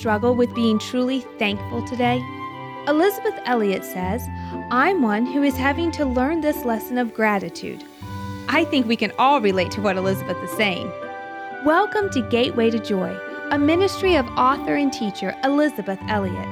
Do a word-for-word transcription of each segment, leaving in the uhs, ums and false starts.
struggle with being truly thankful today? Elizabeth Elliot says, "I'm one who is having to learn this lesson of gratitude." I think we can all relate to what Elizabeth is saying. Welcome to Gateway to Joy, a ministry of author and teacher Elizabeth Elliot.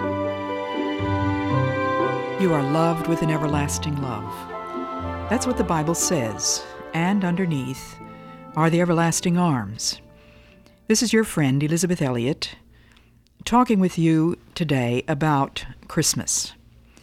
You are loved with an everlasting love. That's what the Bible says, and underneath are the everlasting arms. This is your friend, Elizabeth Elliot, talking with you today about Christmas.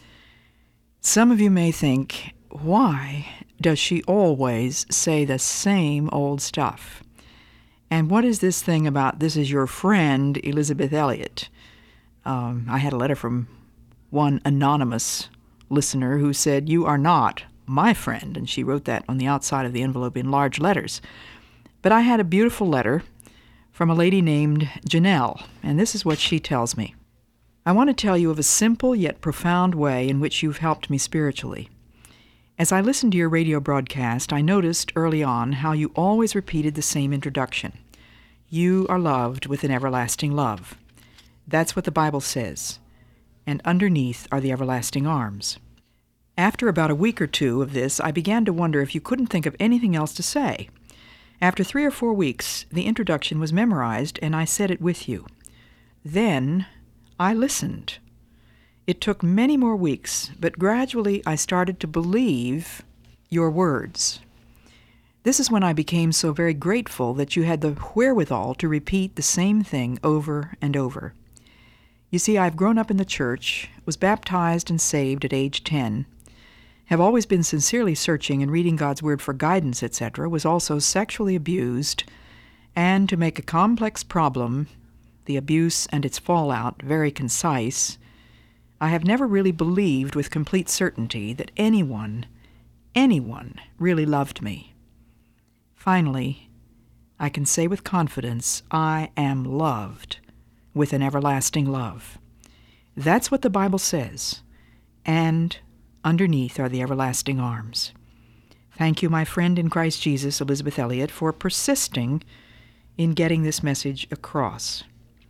Some of you may think, why does she always say the same old stuff? And what is this thing about this is your friend, Elizabeth Elliot? Um, I had a letter from one anonymous listener who said, "You are not my friend," and she wrote that on the outside of the envelope in large letters. But I had a beautiful letter from a lady named Janelle, and this is what she tells me. "I want to tell you of a simple yet profound way in which you've helped me spiritually. As I listened to your radio broadcast, I noticed early on how you always repeated the same introduction. You are loved with an everlasting love. That's what the Bible says. And underneath are the everlasting arms. After about a week or two of this, I began to wonder if you couldn't think of anything else to say. After three or four weeks, the introduction was memorized, and I said it with you. Then I listened. It took many more weeks, but gradually I started to believe your words. This is when I became so very grateful that you had the wherewithal to repeat the same thing over and over. You see, I've grown up in the church, was baptized and saved at age ten, have always been sincerely searching and reading God's Word for guidance, et cetera, was also sexually abused, and to make a complex problem, the abuse and its fallout, very concise, I have never really believed with complete certainty that anyone, anyone really loved me. Finally, I can say with confidence, I am loved with an everlasting love. That's what the Bible says, and underneath are the everlasting arms. Thank you, my friend in Christ Jesus, Elizabeth Elliot, for persisting in getting this message across."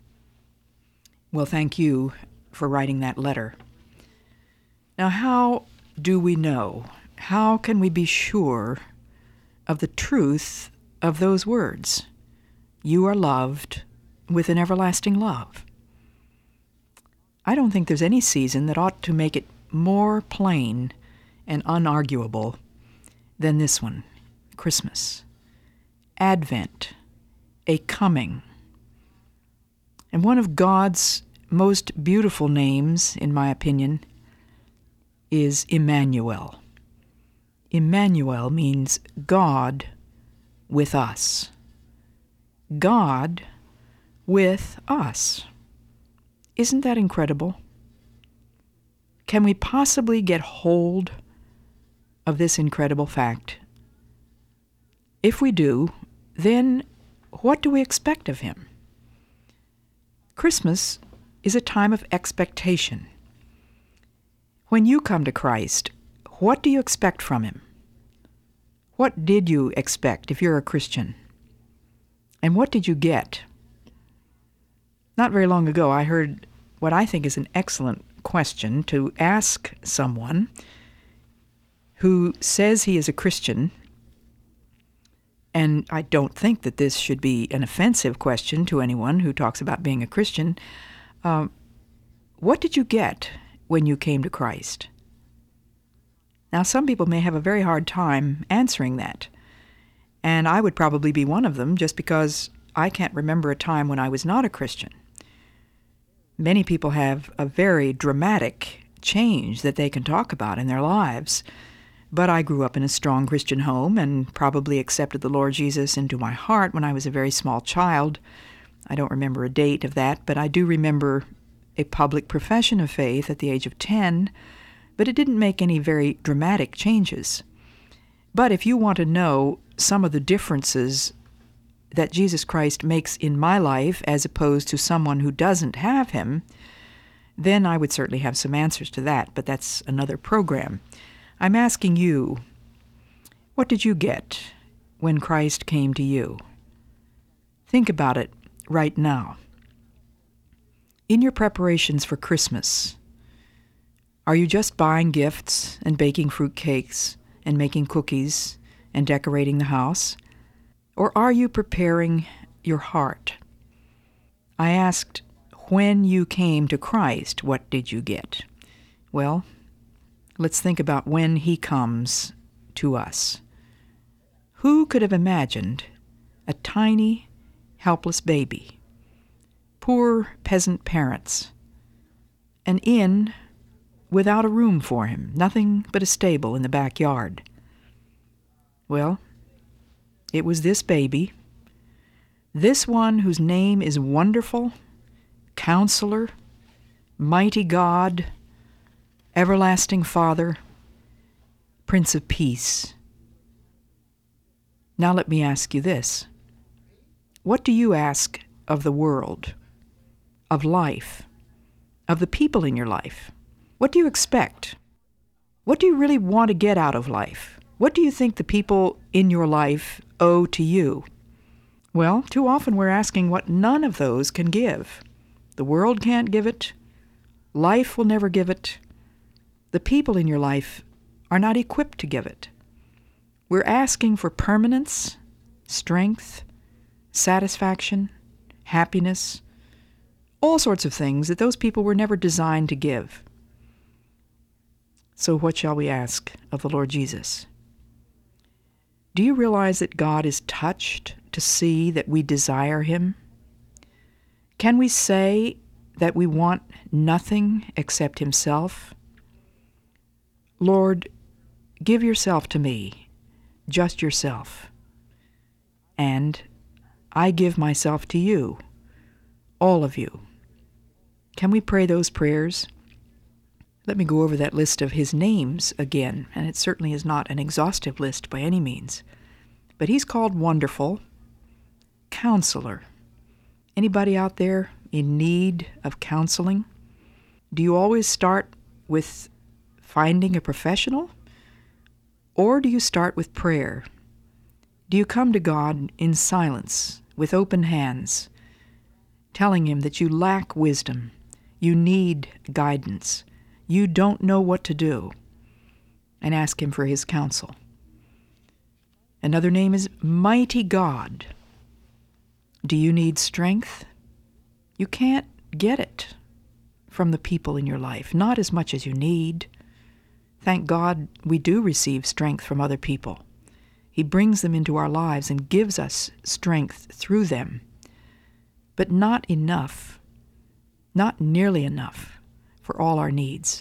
Well, thank you for writing that letter. Now, how do we know? How can we be sure of the truth of those words? You are loved with an everlasting love. I don't think there's any season that ought to make it more plain and unarguable than this one, Christmas. Advent, a coming. And one of God's most beautiful names, in my opinion, is Emmanuel. Emmanuel means God with us. God with us. Isn't that incredible? Can we possibly get hold of this incredible fact? If we do, then what do we expect of him? Christmas is a time of expectation. When you come to Christ, what do you expect from him? What did you expect if you're a Christian? And what did you get? Not very long ago, I heard what I think is an excellent question to ask someone who says he is a Christian, and I don't think that this should be an offensive question to anyone who talks about being a Christian. Um, what did you get when you came to Christ? Now, some people may have a very hard time answering that, and I would probably be one of them just because I can't remember a time when I was not a Christian. Many people have a very dramatic change that they can talk about in their lives, but I grew up in a strong Christian home and probably accepted the Lord Jesus into my heart when I was a very small child. I don't remember a date of that, but I do remember a public profession of faith at the age of ten, but it didn't make any very dramatic changes. But if you want to know some of the differences that Jesus Christ makes in my life as opposed to someone who doesn't have him, then I would certainly have some answers to that, but that's another program. I'm asking you, what did you get when Christ came to you? Think about it right now. In your preparations for Christmas, are you just buying gifts and baking fruit cakes and making cookies and decorating the house? Or are you preparing your heart? I asked, when you came to Christ, what did you get? Well, let's think about when he comes to us. Who could have imagined a tiny, helpless baby, poor peasant parents, an inn without a room for him, nothing but a stable in the backyard? Well, it was this baby, this one whose name is Wonderful, Counselor, Mighty God, Everlasting Father, Prince of Peace. Now let me ask you this. What do you ask of the world, of life, of the people in your life? What do you expect? What do you really want to get out of life? What do you think the people in your life owe to you? Well, too often we're asking what none of those can give. The world can't give it. Life will never give it. The people in your life are not equipped to give it. We're asking for permanence, strength, satisfaction, happiness, all sorts of things that those people were never designed to give. So what shall we ask of the Lord Jesus? Do you realize that God is touched to see that we desire him? Can we say that we want nothing except himself? Lord, give yourself to me, just yourself. And I give myself to you, all of you. Can we pray those prayers? Let me go over that list of his names again, and it certainly is not an exhaustive list by any means. But he's called Wonderful, Counselor. Anybody out there in need of counseling? Do you always start with finding a professional? Or do you start with prayer? Do you come to God in silence, with open hands, telling him that you lack wisdom, you need guidance, you don't know what to do, and ask him for his counsel? Another name is Mighty God. Do you need strength? You can't get it from the people in your life, not as much as you need. Thank God we do receive strength from other people. He brings them into our lives and gives us strength through them. But not enough, not nearly enough for all our needs.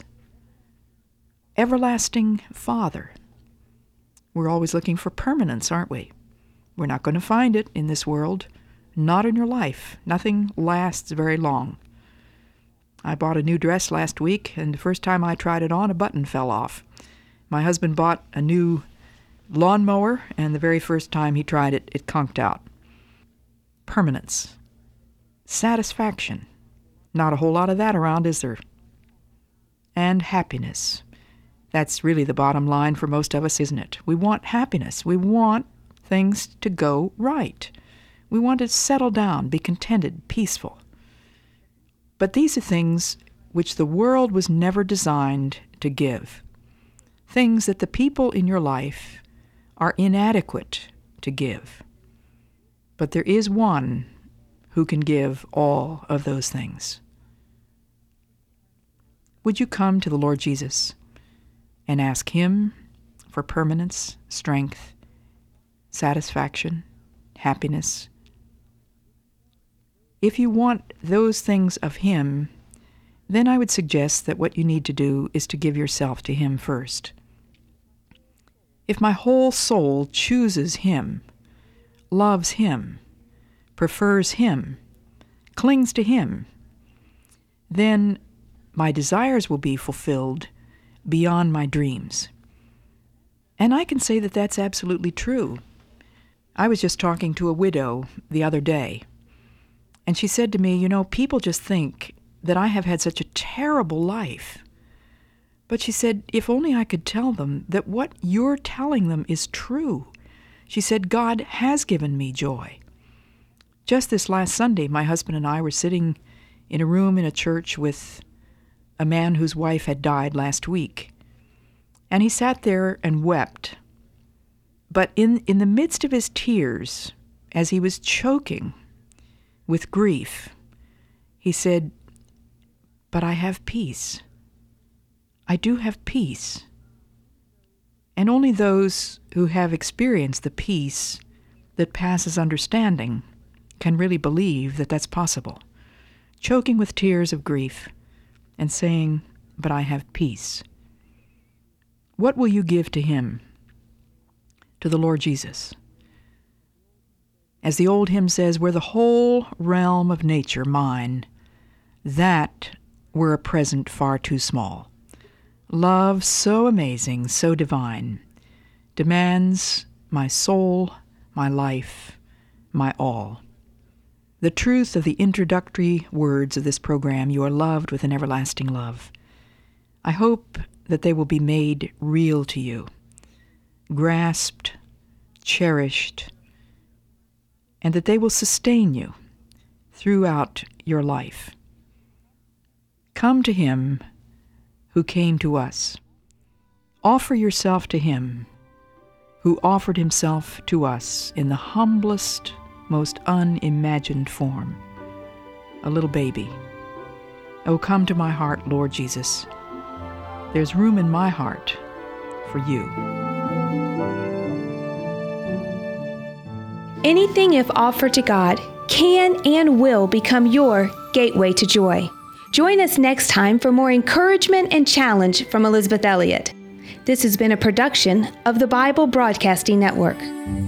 Everlasting Father. We're always looking for permanence, aren't we? We're not going to find it in this world. Not in your life. Nothing lasts very long. I bought a new dress last week, and the first time I tried it on, a button fell off. My husband bought a new lawnmower, and the very first time he tried it, it conked out. Permanence. Satisfaction. Not a whole lot of that around, is there? And happiness. That's really the bottom line for most of us, isn't it? We want happiness. We want things to go right. We want to settle down, be contented, peaceful. But these are things which the world was never designed to give. Things that the people in your life are inadequate to give. But there is one who can give all of those things. Would you come to the Lord Jesus and ask him for permanence, strength, satisfaction, happiness? If you want those things of him, then I would suggest that what you need to do is to give yourself to him first. If my whole soul chooses him, loves him, prefers him, clings to him, then my desires will be fulfilled beyond my dreams. And I can say that that's absolutely true. I was just talking to a widow the other day, and she said to me, you know, people just think that I have had such a terrible life. But she said, if only I could tell them that what you're telling them is true. She said, God has given me joy. Just this last Sunday, my husband and I were sitting in a room in a church with a man whose wife had died last week. And he sat there and wept. But in, in the midst of his tears, as he was choking with grief, he said, "But I have peace. I do have peace." And only those who have experienced the peace that passes understanding can really believe that that's possible. Choking with tears of grief and saying, "But I have peace." What will you give to him, to the Lord Jesus? As the old hymn says, "Were the whole realm of nature mine, that were a present far too small. Love so amazing, so divine, demands my soul, my life, my all." The truth of the introductory words of this program, "You are loved with an everlasting love," I hope that they will be made real to you, grasped, cherished, and that they will sustain you throughout your life. Come to him who came to us. Offer yourself to him who offered himself to us in the humblest, most unimagined form, a little baby. Oh, come to my heart, Lord Jesus. There's room in my heart for you. Anything, if offered to God, can and will become your gateway to joy. Join us next time for more encouragement and challenge from Elisabeth Elliot. This has been a production of the Bible Broadcasting Network.